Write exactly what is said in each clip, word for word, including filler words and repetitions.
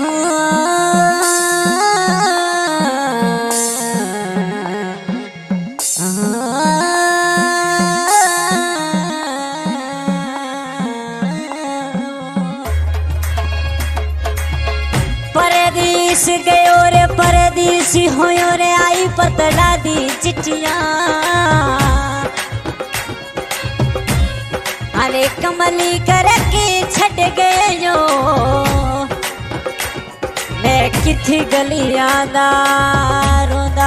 परदेश गयो रे परदेसी होयो रे आई पतला दी चिट्ठियां अरे कमली करके छड़ गयो मैं किथी गलियां दा रोंदा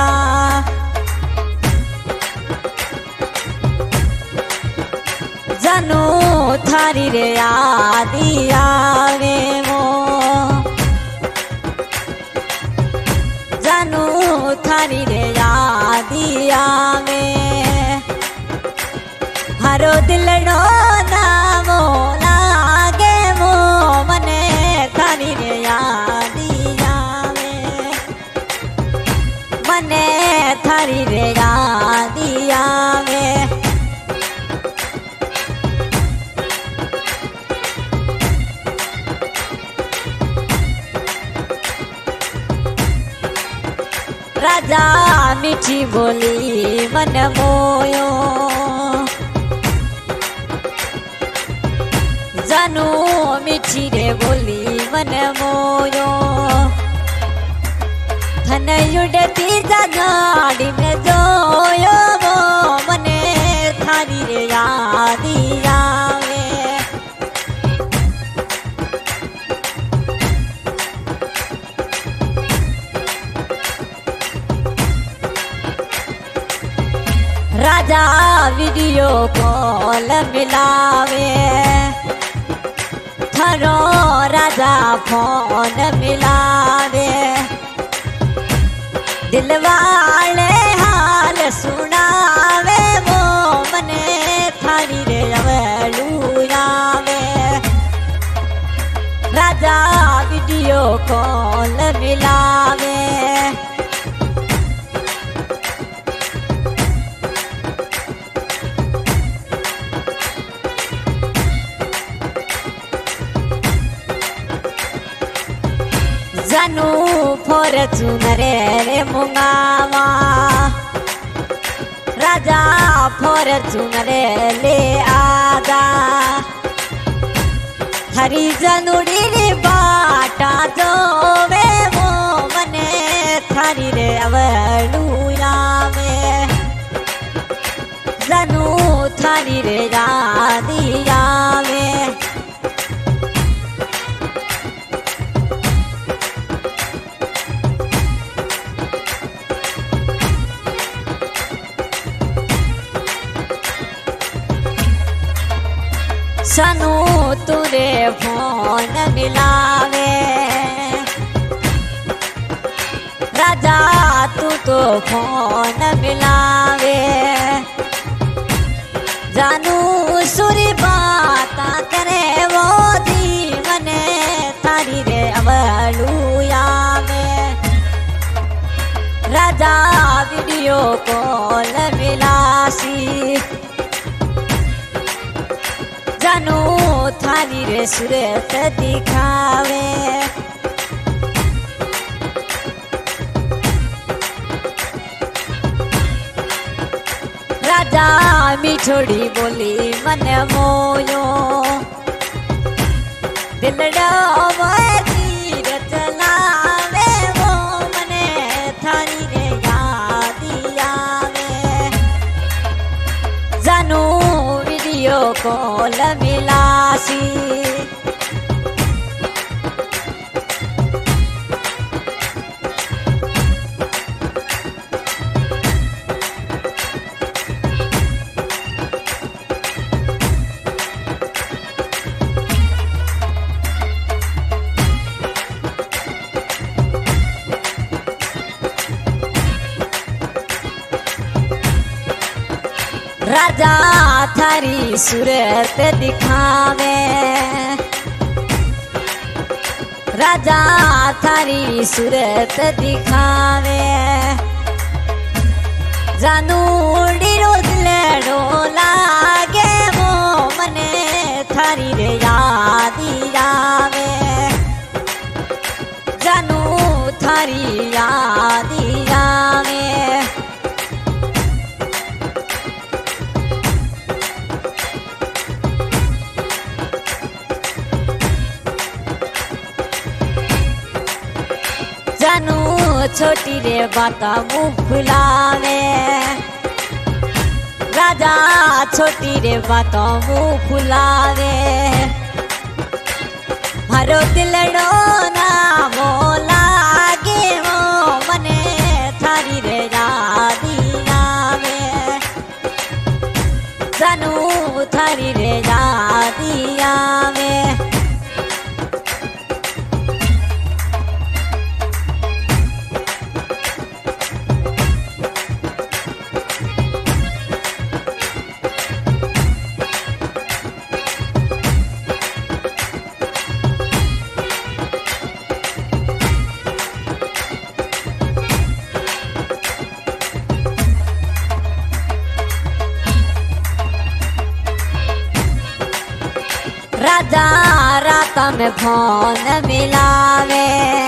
जानू थारी रे यादी आवे वो जानू थारी रे यादी आवे हरो दिलड़ो नामो लागे वो मने थारी रे यादी आवे मने थारी रे यादी आवे राजा मीठी बोली मन मोयो जानू मीठी रे बोली मन मोयो धन युडती जाड़ी में जोयो वो मने थारी रे यादी आवे राजा वीडियो कॉल मिलावे थारो राजा फोन मिलावे दिलवाले हाल सुनावे वो मने थारी रे अवलुयावे राजा वीडियो कॉल मिलावे जानू फॉर्चूनर रे मुंगावा राजा फॉर्चूनर ले आजा हरी जनूड़ी रे बाटा जो वे वो मने थारी रे अवलुया में जानू थारी रे यादिया में जानू तुरे फोन मिलावे राजा तू तो फोन मिलावे जानू सुरी बाता करे वो दी मने थारी रे अवलुया में राजा वीडियो कॉल मिलासी जानू थारी रे सूरत दिखावे राजा मिठोड़ी बोली मन मोयो दिलड़ो तीर चलावे वो मने थारी रे यादिया में जानू वीडियो कॉल मिलासी राजा थारी सूरत दिखावे राजा थारी सूरत दिखावे जानू डिरो दिलड़ो लागे वो मने थारी रे यादी आवे छोटी रे बाता मुँह फुलावे राजा छोटी रे बाता मुँह फुलावे मारो दिलड़ो ना मोला गे वो मने थारी रे यादी आवे जानू थारी रे यादी आवे राजा रात में फोन मिलावे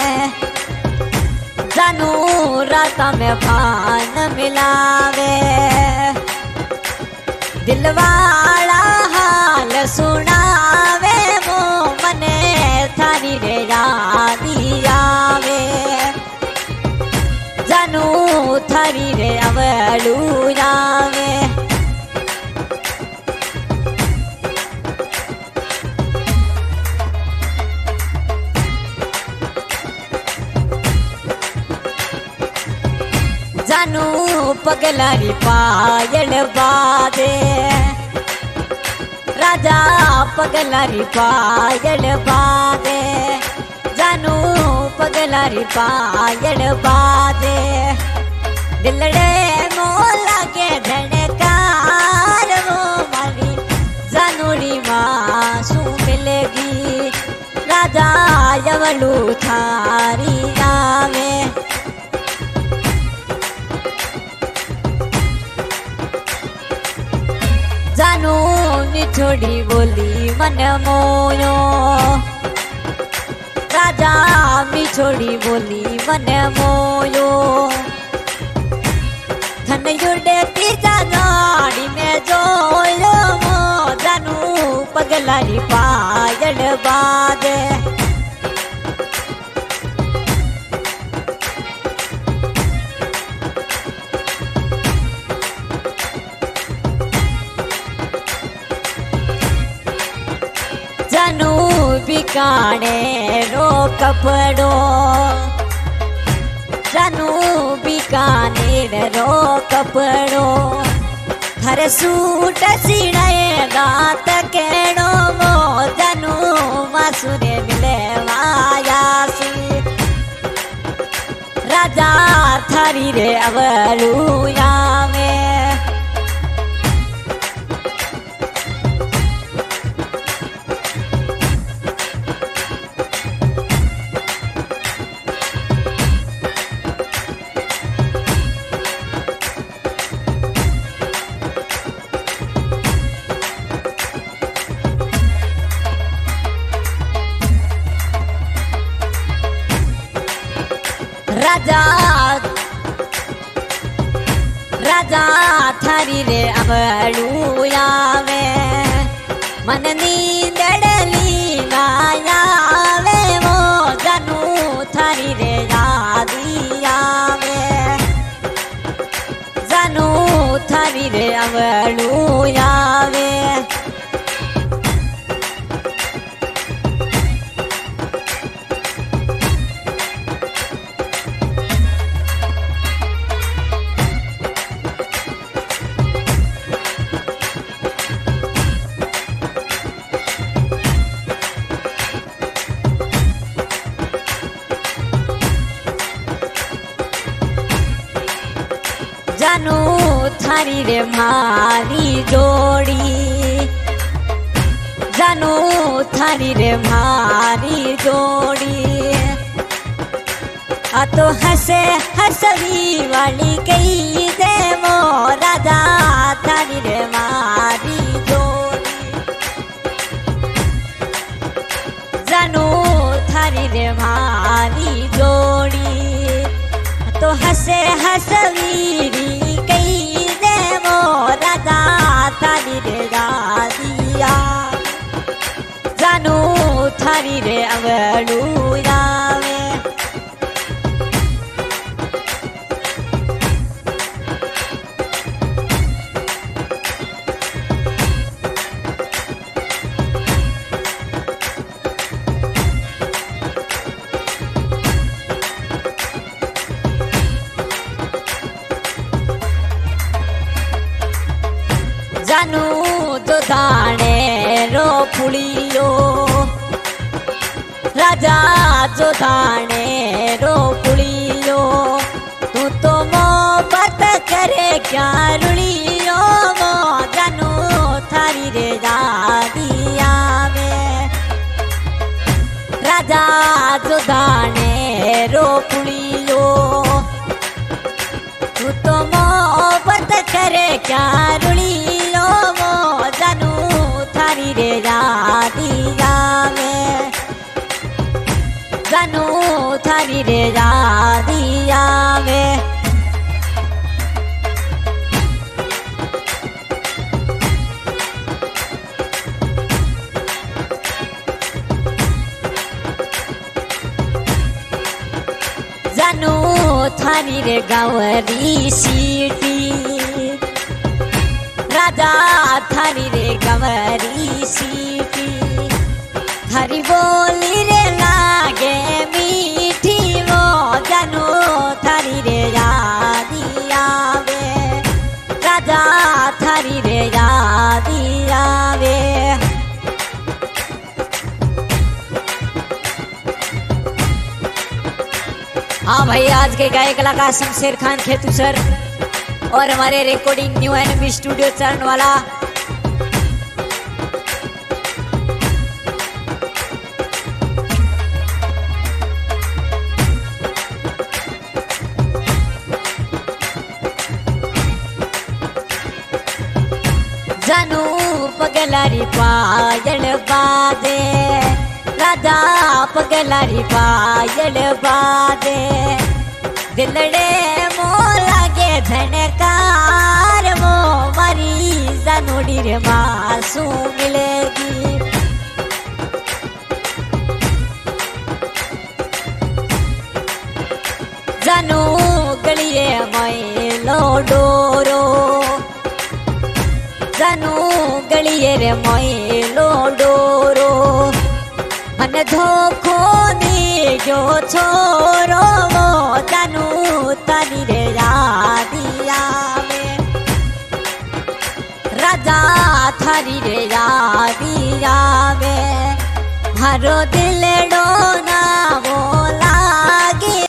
जानू रात में फोन मिलावे दिलवाला हाल सुनावे वो मने थारी रे यादी आवे जानू थारी रे अवलू आवे जानू पगलारी पायल बादे राजा पगलारी पायल बादे जानू पगलारी पायल बादे दिलड़े मोला के धड़कार वो मारी जानूरी मासू मिलेगी राजा यवलू थारी आवे जानू निठोड़ी बोली मन मोयो राजा मिठोड़ी बोली मन मोयो धन युडे तीजा नाड़ी में जोयो मो जानू पगलारी पायल बादे जानू बिकाने रो कपड़ो जानू बिकाने रो कपड़ो हर सूट सिड़े गात केड़ो मो जानू मासुरे मिले मायासी राजा थारी रे अवलू आवे राजा राजा थारी रे अवलू आवे मन नींदड़ली आवे वो जानू थारी रे यादी आवे जानू थारी रे अवलू आवे जानू थारी रे मारी जोड़ी जानू थारी रे मारी जोड़ी आ तो हंसे हंसवी वाली कई दे वो राजा थारी रे मारी जोड़ी जानू थारी रे मारी जोड़ी तो हंसे हंसवीरी कई दे वो राजा थारी रे दादिया जानू थारी रे अवलू आवे जानू तो दाने रो पुलियो राजा जो दाने रो पुलियो तू तो मोहब्बत करे क्या रुलियो मो जानू थारी रे दादिया में राजा जो दाने रो पुलियो तू तो मोहब्बत करे क्या रुलियो मो जानू थारी रे दादिया में जानू थारी रे दादिया में जानू थारी रे गवरी सीटी राजा थारी रे गवरी सीटी थारी बोली रे लागे मीठी वो जानू थारी रे दादिया वे राजा थारी रे दादिया वे हाँ भाई, आज के गायक कलाकार शमशेर खान खेतू सर और हमारे रिकॉर्डिंग न्यू एनबी स्टूडियो चरण वाला जानू पगलारी पायल बादे राजा पगलारी पायल बादे दिलड़े मो लागे झनकार मो मारी जानूडी रे मासू मिलेगी जानू गलिए मैलो डोरो जानू गलिए रे मैलो डोरो मन धोखो दी जो छोरो वो जानू तारी रे दादिया में राजा थारी रे दादिया में हरो दिल